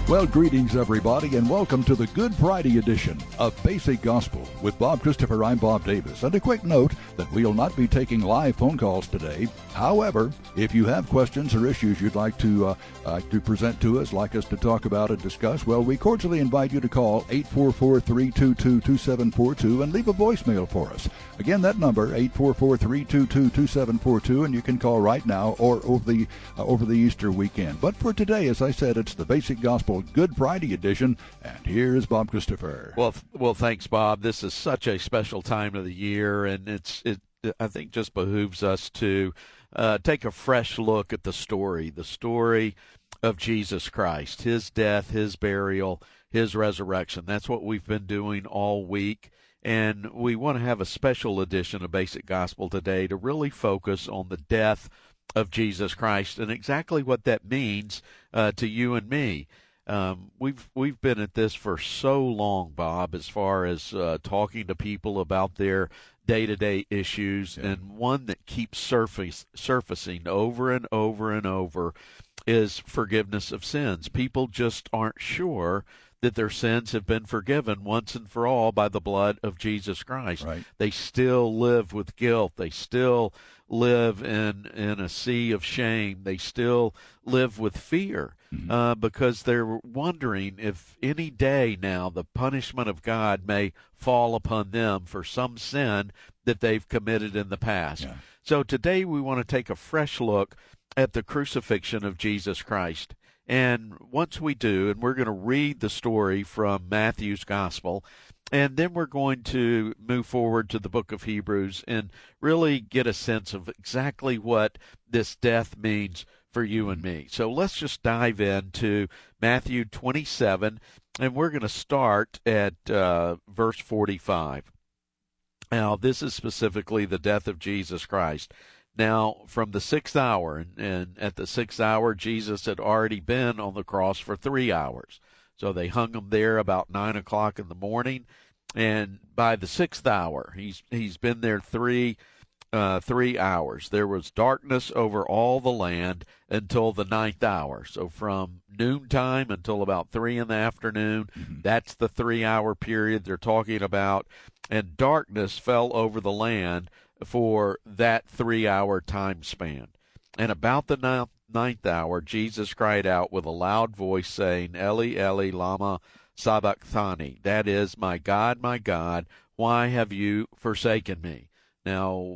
Well, greetings, everybody, and welcome to the Good Friday edition of Basic Gospel with Bob Christopher. I'm Bob Davis. And a quick note that we'll not be taking live phone calls today. However, if you have questions or issues you'd like to present to us, like us to talk about and discuss, well, we cordially invite you to call 844-322-2742 and leave a voicemail for us. Again, that number, 844-322-2742, and you can call right now or over the Easter weekend. But for today, as I said, it's the Basic Gospel Good Friday edition, and here's Bob Christopher. Well, thanks, Bob. This is such a special time of the year, and it I think just behooves us to take a fresh look at the story of Jesus Christ, his death, his burial, his resurrection. That's what we've been doing all week, and we want to have a special edition of Basic Gospel today to really focus on the death of Jesus Christ and exactly what that means to you and me. We've been at this for so long, Bob, as far as talking to people about their day-to-day issues, and one that keeps surfacing over and over and over is forgiveness of sins. People just aren't sure that their sins have been forgiven once and for all by the blood of Jesus Christ. Right. They still live with guilt. They still live in a sea of shame. They still live with fear because they're wondering if any day now the punishment of God may fall upon them for some sin that they've committed in the past. Yeah. So today we want to take a fresh look at the crucifixion of Jesus Christ. And once we do, and we're going to read the story from Matthew's Gospel, and then we're going to move forward to the book of Hebrews and really get a sense of exactly what this death means for you and me. So let's just dive into Matthew 27, and we're going to start at verse 45. Now, this is specifically the death of Jesus Christ. Now, from the sixth hour, and at the sixth hour, Jesus had already been on the cross for 3 hours. So they hung him there about 9 o'clock in the morning, and by the sixth hour, he's been there 3 hours. There was darkness over all the land until the ninth hour. So from noontime until about 3 in the afternoon, that's the 3 hour period they're talking about, and darkness fell over the land for that 3 hour time span. And about the ninth hour, Jesus cried out with a loud voice, saying, Eli, Eli, lama sabachthani. That is, my God, why have you forsaken me? Now,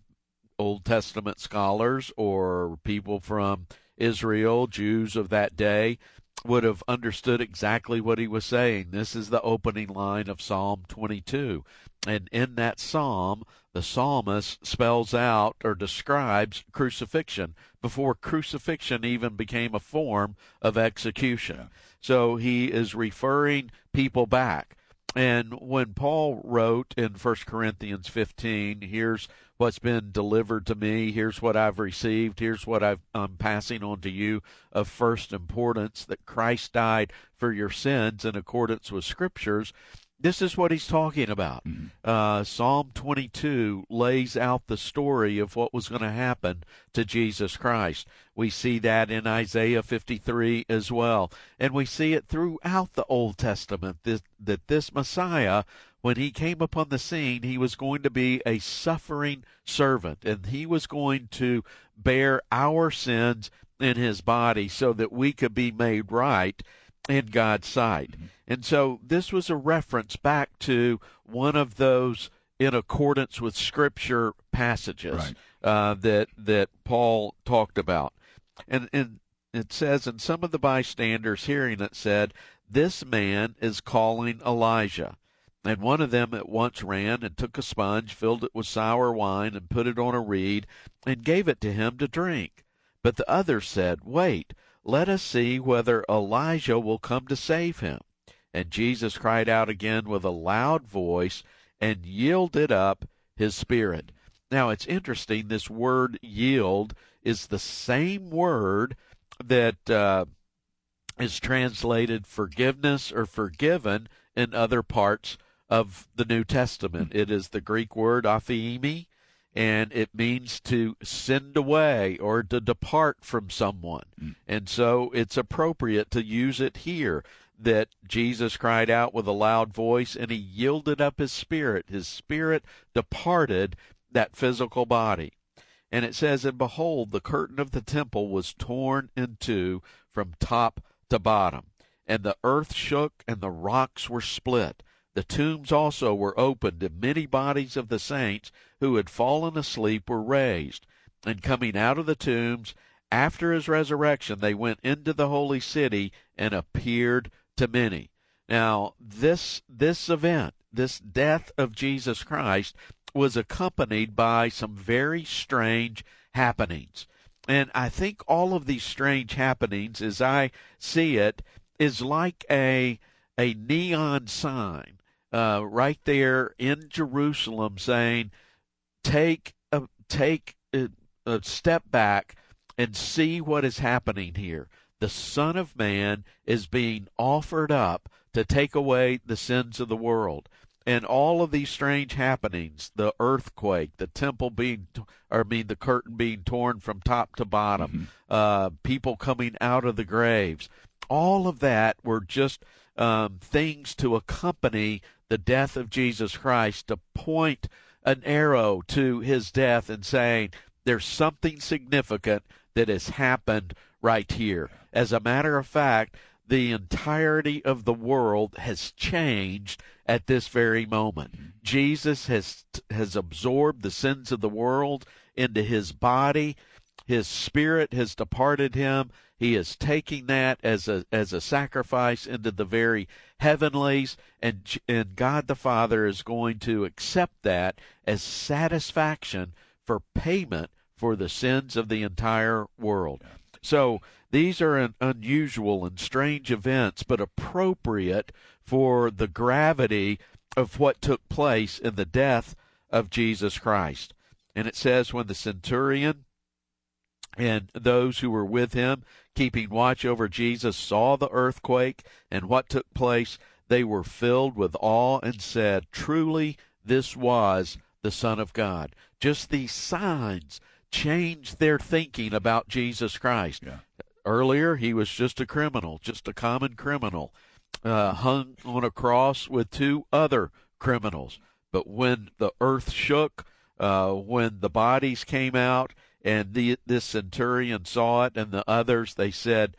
Old Testament scholars or people from Israel, Jews of that day, would have understood exactly what he was saying. This is the opening line of Psalm 22. And in that psalm, the psalmist spells out or describes crucifixion before crucifixion even became a form of execution. Yeah. So he is referring people back. And when Paul wrote in 1 Corinthians 15, here's what's been delivered to me, here's what I've received, here's what I'm passing on to you of first importance, that Christ died for your sins in accordance with Scriptures, this is what he's talking about. Psalm 22 lays out the story of what was going to happen to Jesus Christ. We see that in Isaiah 53 as well. And we see it throughout the Old Testament, that this Messiah, when he came upon the scene, he was going to be a suffering servant, and he was going to bear our sins in his body so that we could be made right in God's sight. And so this was a reference back to one of those in accordance with Scripture passages that Paul talked about. And it says, and some of the bystanders hearing it said, this man is calling Elijah. And one of them at once ran and took a sponge, filled it with sour wine, and put it on a reed, and gave it to him to drink. But the others said, wait, let us see whether Elijah will come to save him. And Jesus cried out again with a loud voice and yielded up his spirit. Now, it's interesting, this word yield is the same word that is translated forgiveness or forgiven in other parts of the New Testament. It is the Greek word aphiemi, and it means to send away or to depart from someone. And so it's appropriate to use it here, that Jesus cried out with a loud voice, and he yielded up his spirit. His spirit departed that physical body. And it says, and behold, the curtain of the temple was torn in two from top to bottom, and the earth shook, and the rocks were split. The tombs also were opened, and many bodies of the saints who had fallen asleep were raised. And coming out of the tombs, after his resurrection, they went into the holy city and appeared to many. Now, this event, this death of Jesus Christ, was accompanied by some very strange happenings. And I think all of these strange happenings, as I see it, is like a neon sign right there in Jerusalem saying, take a step back and see what is happening here. The Son of Man is being offered up to take away the sins of the world. And all of these strange happenings, the earthquake, the temple the curtain being torn from top to bottom, people coming out of the graves, all of that were just things to accompany the death of Jesus Christ, to point an arrow to his death and saying, there's something significant that has happened right here. As a matter of fact, the entirety of the world has changed at this very moment. Jesus has absorbed the sins of the world into his body. His spirit has departed him. He is taking that as a sacrifice into the very heavenlies, and God the Father is going to accept that as satisfaction for payment for the sins of the entire world. So these are unusual and strange events, but appropriate for the gravity of what took place in the death of Jesus Christ. And it says, when the centurion and those who were with him, keeping watch over Jesus, saw the earthquake and what took place, they were filled with awe and said, truly this was the Son of God. Just these signs changed their thinking about Jesus Christ. Yeah. Earlier, he was just a criminal, just a common criminal, hung on a cross with two other criminals. But when the earth shook, when the bodies came out, and this centurion saw it, and the others, they said,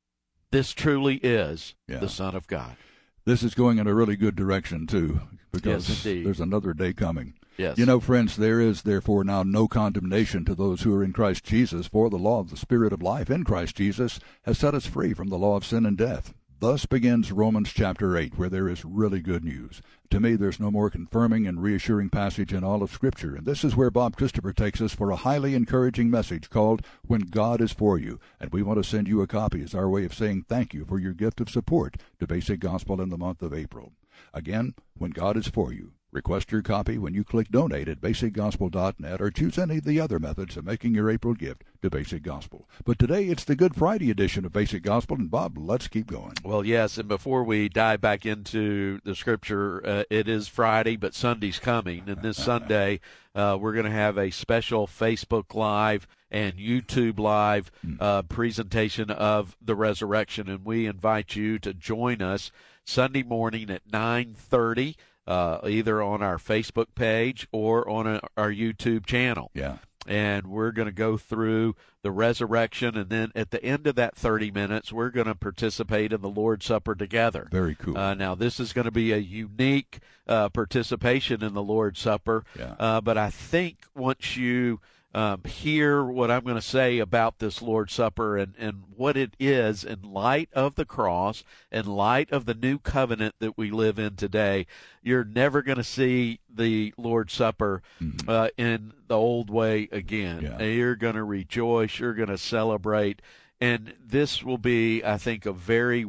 this truly is the Son of God. This is going in a really good direction, too, because yes, indeed. There's another day coming. Yes. You know, friends, there is therefore now no condemnation to those who are in Christ Jesus, for the law of the Spirit of life in Christ Jesus has set us free from the law of sin and death. Thus begins Romans chapter 8, where there is really good news. To me, there's no more confirming and reassuring passage in all of Scripture, and this is where Bob Christopher takes us for a highly encouraging message called When God is For You, and we want to send you a copy as our way of saying thank you for your gift of support to Basic Gospel in the month of April. Again, When God is For You. Request your copy when you click Donate at basicgospel.net or choose any of the other methods of making your April gift to Basic Gospel. But today it's the Good Friday edition of Basic Gospel, and Bob, let's keep going. Well, yes, and before we dive back into the Scripture, it is Friday, but Sunday's coming, and this Sunday we're going to have a special Facebook Live and YouTube Live presentation of the resurrection, and we invite you to join us Sunday morning at 9:30. Either on our Facebook page or on our YouTube channel. Yeah. And we're going to go through the resurrection, and then at the end of that 30 minutes, we're going to participate in the Lord's Supper together. Very cool. Now, this is going to be a unique participation in the Lord's Supper, but I think once you hear what I'm going to say about this Lord's Supper and what it is in light of the cross, in light of the new covenant that we live in today, you're never going to see the Lord's Supper in the old way again. Yeah. You're going to rejoice. You're going to celebrate. And this will be, I think, a very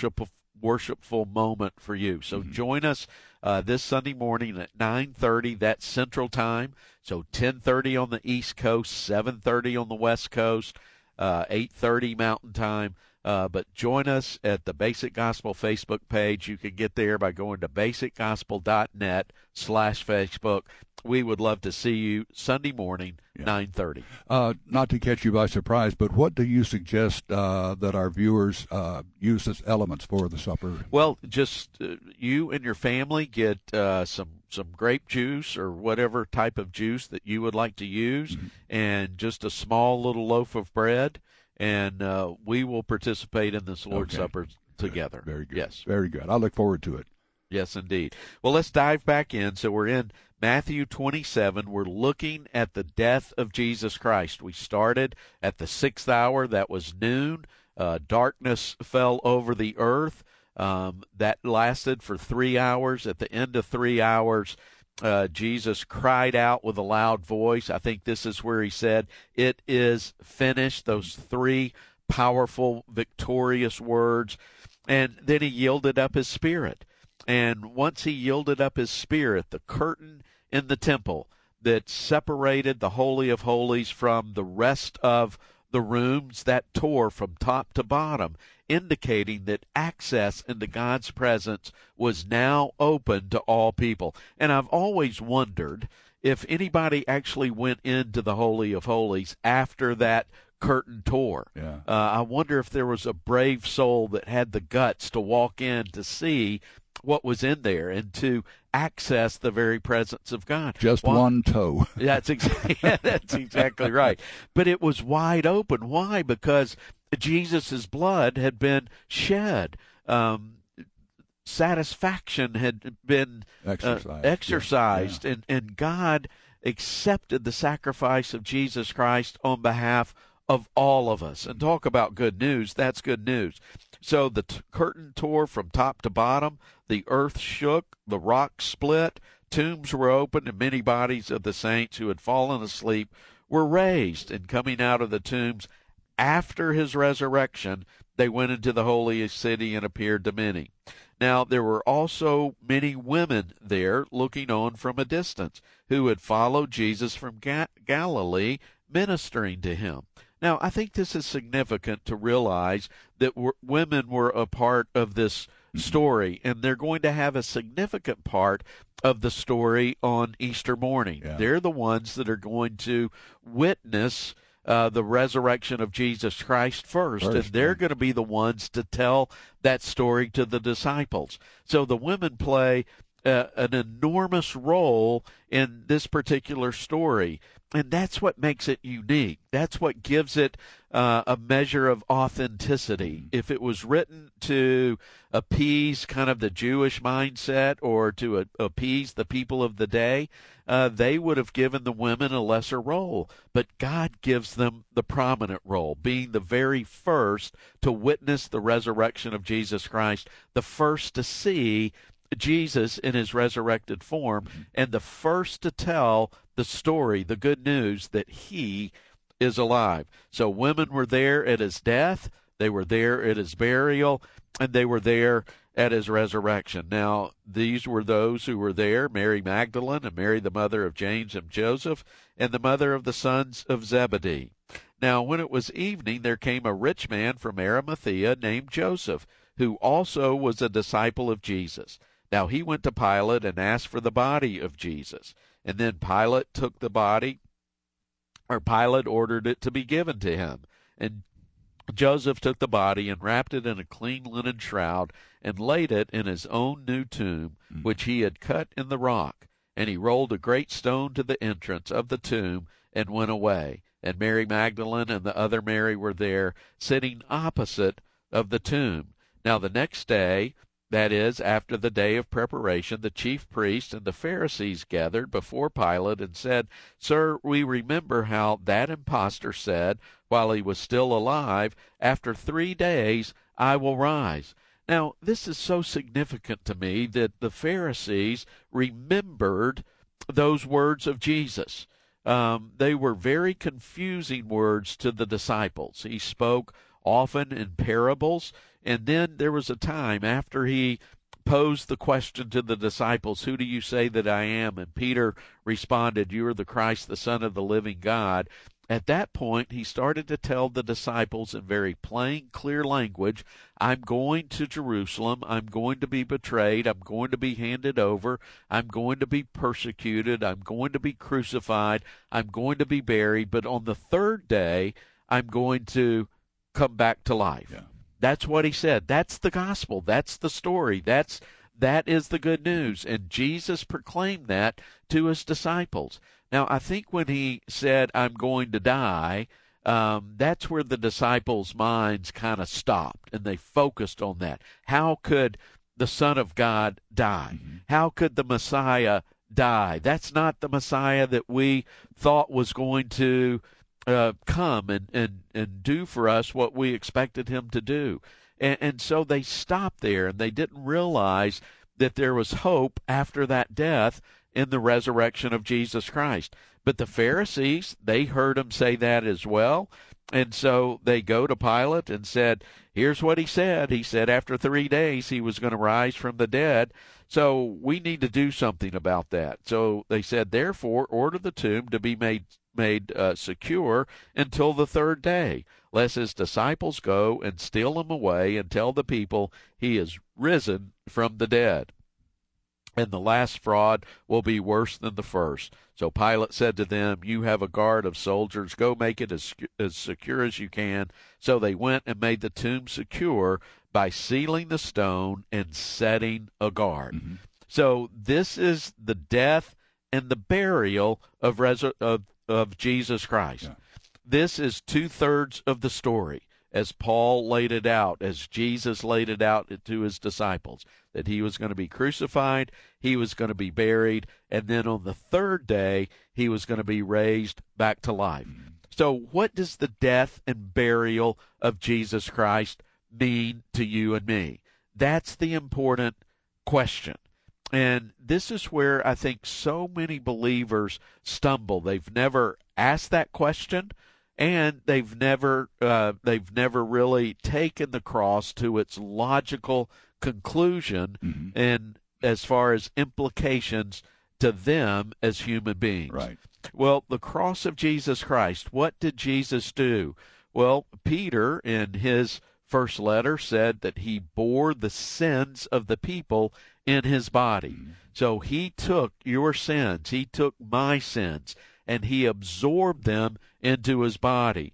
worshipful moment for you. So join us this Sunday morning at 9:30, that's Central Time. So 10:30 on the East Coast, 7:30 on the West Coast, 8:30 Mountain Time. But join us at the Basic Gospel Facebook page. You can get there by going to basicgospel.net/Facebook. We would love to see you Sunday morning, 9:30. Not to catch you by surprise, but what do you suggest that our viewers use as elements for the supper? Well, just you and your family get some grape juice or whatever type of juice that you would like to use, and just a small little loaf of bread, and we will participate in this Lord's Supper together. Very good. Yes. Very good. I look forward to it. Yes, indeed. Well, let's dive back in. So we're in Matthew 27. We're looking at the death of Jesus Christ. We started at the 6th hour. That was noon. Darkness fell over the earth. That lasted for 3 hours. At the end of 3 hours, Jesus cried out with a loud voice. I think this is where he said, "It is finished," those 3 powerful, victorious words. And then he yielded up his spirit. And once he yielded up his spirit, the curtain in the temple that separated the Holy of Holies from the rest of the rooms, that tore from top to bottom, indicating that access into God's presence was now open to all people. And I've always wondered if anybody actually went into the Holy of Holies after that curtain tore. Yeah. I wonder if there was a brave soul that had the guts to walk in to see what was in there and to access the very presence of God. Just one toe. That's exactly right. But it was wide open. Why? Because Jesus' blood had been shed. Satisfaction had been exercised. Yeah. And God accepted the sacrifice of Jesus Christ on behalf of all of us. And talk about good news. That's good news. So the curtain tore from top to bottom. The earth shook. The rocks split. Tombs were opened, and many bodies of the saints who had fallen asleep were raised. And coming out of the tombs after his resurrection, they went into the holy city and appeared to many. Now, there were also many women there looking on from a distance who had followed Jesus from Galilee, ministering to him. Now, I think this is significant to realize that women were a part of this story, and they're going to have a significant part of the story on Easter morning. Yeah. They're the ones that are going to witness the resurrection of Jesus Christ first, and they're going to be the ones to tell that story to the disciples. So the women play an enormous role in this particular story, and that's what makes it unique. That's what gives it a measure of authenticity. If it was written to appease kind of the Jewish mindset or to appease the people of the day, they would have given the women a lesser role. But God gives them the prominent role, being the very first to witness the resurrection of Jesus Christ, the first to see Jesus in his resurrected form, and the first to tell the story, the good news that he is alive. So women were there at his death, they were there at his burial, and they were there at his resurrection. Now, these were those who were there: Mary Magdalene, and Mary the mother of James and Joseph, and the mother of the sons of Zebedee. Now, when it was evening, there came a rich man from Arimathea named Joseph, who also was a disciple of Jesus. Now he went to Pilate and asked for the body of Jesus. And then Pilate took the body, or Pilate ordered it to be given to him. And Joseph took the body and wrapped it in a clean linen shroud and laid it in his own new tomb, which he had cut in the rock. And he rolled a great stone to the entrance of the tomb and went away. And Mary Magdalene and the other Mary were there, sitting opposite of the tomb. Now the next day, that is, after the day of preparation, the chief priests and the Pharisees gathered before Pilate and said, "Sir, we remember how that impostor said, while he was still alive, 'After 3 days I will rise.'" Now, this is so significant to me that the Pharisees remembered those words of Jesus. They were very confusing words to the disciples. He spoke often in parables. And then there was a time after he posed the question to the disciples, "Who do you say that I am?" And Peter responded, "You are the Christ, the Son of the living God." At that point, he started to tell the disciples in very plain, clear language, I'm going to Jerusalem, I'm going to be betrayed, I'm going to be handed over, I'm going to be persecuted, I'm going to be crucified, I'm going to be buried, but on the third day, I'm going to come back to life. Yeah. That's what he said. That's the gospel. That's the story. That is the good news. And Jesus proclaimed that to his disciples. Now, I think when he said, I'm going to die, that's where the disciples' minds kind of stopped, and they focused on that. How could the Son of God die? Mm-hmm. How could the Messiah die? That's not the Messiah that we thought was going to come and do for us what we expected him to do. And so they stopped there, and they didn't realize that there was hope after that death in the resurrection of Jesus Christ. But the Pharisees, they heard him say that as well, and so they go to Pilate and said, here's what he said. He said after 3 days he was going to rise from the dead, so we need to do something about that. So they said, therefore, order the tomb to be made secure until the third day, lest his disciples go and steal him away and tell the people he is risen from the dead. And the last fraud will be worse than the first. So Pilate said to them, you have a guard of soldiers. Go make it as secure as you can. So they went and made the tomb secure by sealing the stone and setting a guard. Mm-hmm. So this is the death and the burial of Jesus Christ. Yeah. This is 2/3 of the story, as Paul laid it out, as Jesus laid it out to his disciples, that he was going to be crucified, he was going to be buried, and then on the third day, he was going to be raised back to life. Mm-hmm. So what does the death and burial of Jesus Christ mean to you and me? That's the important question. And this is where I think so many believers stumble. They've never asked that question, and they've never really taken the cross to its logical conclusion, Mm-hmm. and as far as implications to them as human beings. Right. Well, the cross of Jesus Christ, what did Jesus do? Well, Peter, in his first letter, said that he bore the sins of the people in his body. Mm-hmm. So he took your sins, he took my sins, and he absorbed them into his body.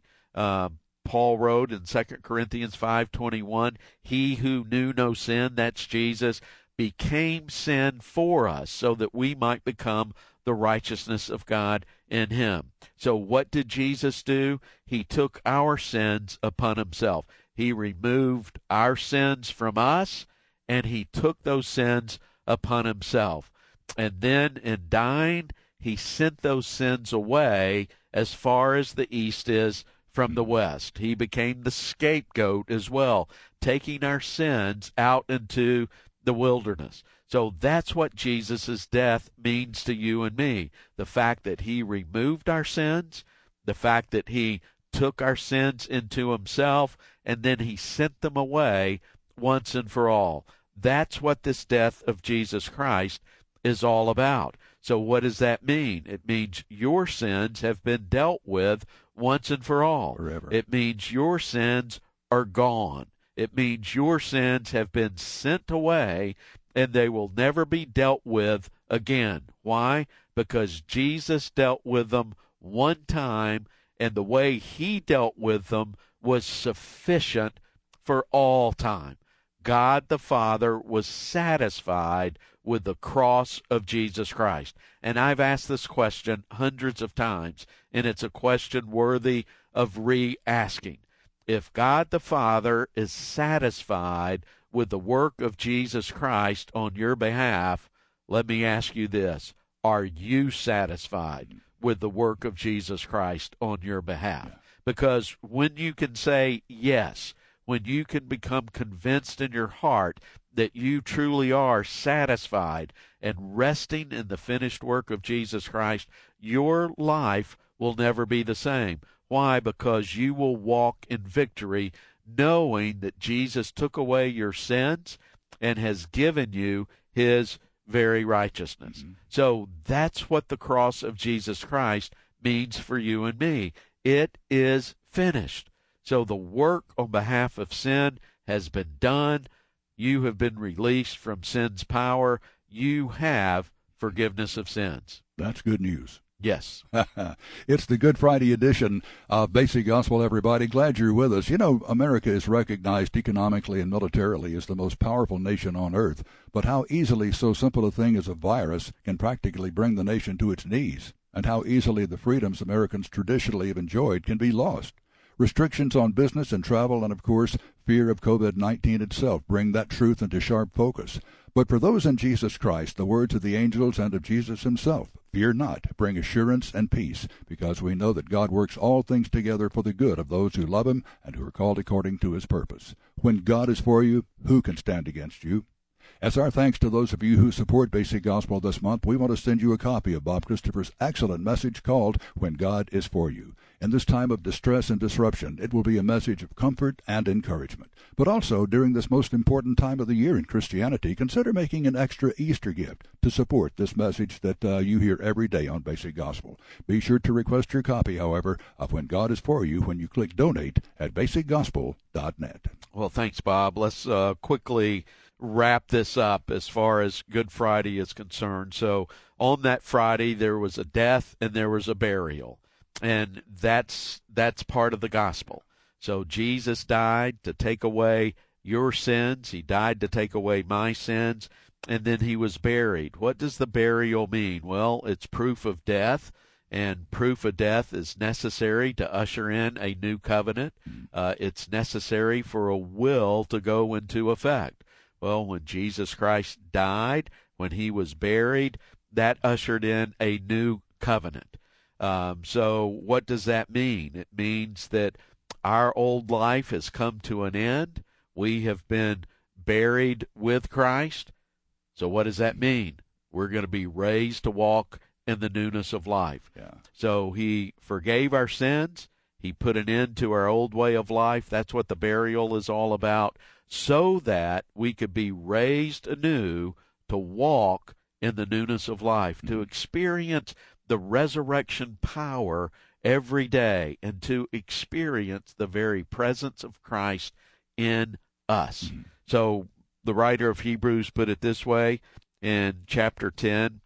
Paul wrote in 2 Corinthians 5:21, he who knew no sin, that's Jesus, became sin for us so that we might become the righteousness of God in him. So what did Jesus do? He took our sins upon himself. He removed our sins from us, and he took those sins upon himself. And then in dying, he sent those sins away as far as the east is from the west. He became the scapegoat as well, taking our sins out into the wilderness. So that's what Jesus' death means to you and me. The fact that he removed our sins, the fact that he took our sins into himself, and then he sent them away once and for all. That's what this death of Jesus Christ is all about. So what does that mean? It means your sins have been dealt with once and for all. Forever. It means your sins are gone. It means your sins have been sent away, and they will never be dealt with again. Why? Because Jesus dealt with them one time, and the way he dealt with them was sufficient for all time. God the Father was satisfied with the cross of Jesus Christ. And I've asked this question hundreds of times, and it's a question worthy of re-asking. If God the Father is satisfied with the work of Jesus Christ on your behalf, let me ask you this: are you satisfied with the work of Jesus Christ on your behalf? Yeah. Because when you can say yes, when you can become convinced in your heart that you truly are satisfied and resting in the finished work of Jesus Christ, your life will never be the same. Why? Because you will walk in victory, knowing that Jesus took away your sins and has given you his very righteousness. Mm-hmm. So that's what the cross of Jesus Christ means for you and me. it is finished. So the work on behalf of sin has been done. You have been released from sin's power. You have forgiveness of sins. That's good news. Yes. It's the Good Friday edition of Basic Gospel, everybody. Glad you're with us. You know, America is recognized economically and militarily as the most powerful nation on earth, but how easily so simple a thing as a virus can practically bring the nation to its knees, and how easily the freedoms Americans traditionally have enjoyed can be lost. Restrictions on business and travel and, of course, fear of COVID-19 itself bring that truth into sharp focus. But for those in Jesus Christ, the words of the angels and of Jesus himself, fear not, bring assurance and peace, because we know that God works all things together for the good of those who love him and who are called according to his purpose. When God is for you, who can stand against you? As our thanks to those of you who support Basic Gospel this month, we want to send you a copy of Bob Christopher's excellent message called When God is For You. In this time of distress and disruption, it will be a message of comfort and encouragement. But also, during this most important time of the year in Christianity, consider making an extra Easter gift to support this message that you hear every day on Basic Gospel. Be sure to request your copy, however, of When God is For You when you click Donate at basicgospel.net. Well, thanks, Bob. Let's quickly wrap this up as far as Good Friday is concerned. So on that Friday, there was a death and there was a burial. And that's part of the gospel. So Jesus died to take away your sins. He died to take away my sins. And then he was buried. What does the burial mean? Well, it's proof of death. And proof of death is necessary to usher in a new covenant. It's necessary for a will to go into effect. Well, when Jesus Christ died, when he was buried, that ushered in a new covenant. So what does that mean? It means that our old life has come to an end. We have been buried with Christ. So what does that mean? We're going to be raised to walk in the newness of life. Yeah. So he forgave our sins. He put an end to our old way of life. That's what the burial is all about, so that we could be raised anew to walk in the newness of life, to experience the resurrection power every day, and to experience the very presence of Christ in us. So the writer of Hebrews put it this way in chapter 10.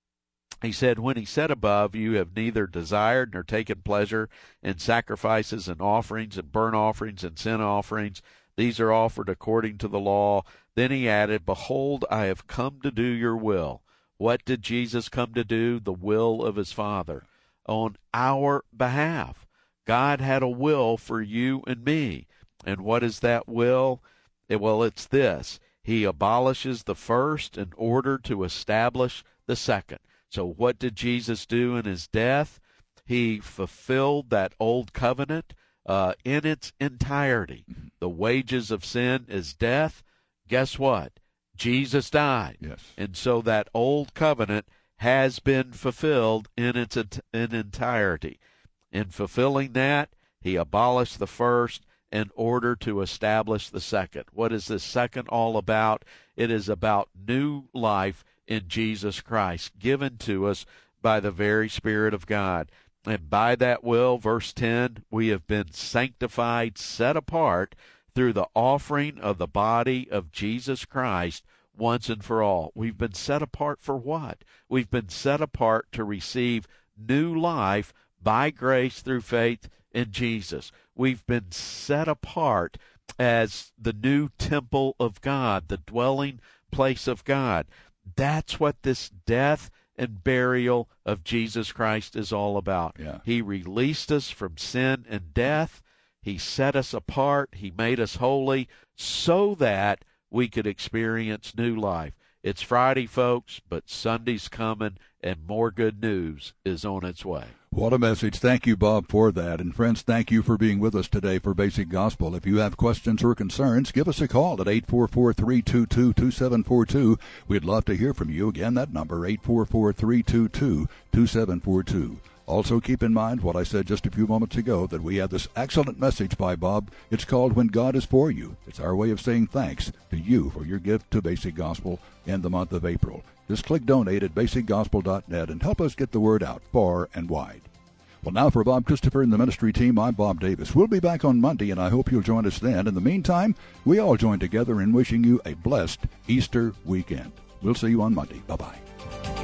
He said, when he said above, you have neither desired nor taken pleasure in sacrifices and offerings and burnt offerings and sin offerings. These are offered according to the law. Then he added, behold, I have come to do your will. What did Jesus come to do? The will of his Father on our behalf. God had a will for you and me. And what is that will? Well, it's this. He abolishes the first in order to establish the second. So what did Jesus do in his death? He fulfilled that old covenant in its entirety. The wages of sin is death. Guess what? Jesus died. Yes. And so that old covenant has been fulfilled in its entirety. In fulfilling that, he abolished the first in order to establish the second. What is this second all about? It is about new life in Jesus Christ, given to us by the very Spirit of God. And by that will, verse 10, we have been sanctified, set apart through the offering of the body of Jesus Christ once and for all. We've been set apart for what? We've been set apart to receive new life by grace through faith in Jesus. We've been set apart as the new temple of God, the dwelling place of God. That's what this death and burial of Jesus Christ is all about. Yeah. He released us from sin and death. He set us apart. He made us holy so that we could experience new life. It's Friday, folks, but Sunday's coming, and more good news is on its way. What a message. Thank you, Bob, for that. And friends, thank you for being with us today for Basic Gospel. If you have questions or concerns, give us a call at 844-322-2742. We'd love to hear from you. Again, that number, 844-322-2742. Also, keep in mind what I said just a few moments ago, that we have this excellent message by Bob. It's called When God is For You. It's our way of saying thanks to you for your gift to Basic Gospel in the month of April. Just click Donate at basicgospel.net and help us get the word out far and wide. Well, now for Bob Christopher and the ministry team, I'm Bob Davis. We'll be back on Monday, and I hope you'll join us then. In the meantime, we all join together in wishing you a blessed Easter weekend. We'll see you on Monday. Bye-bye.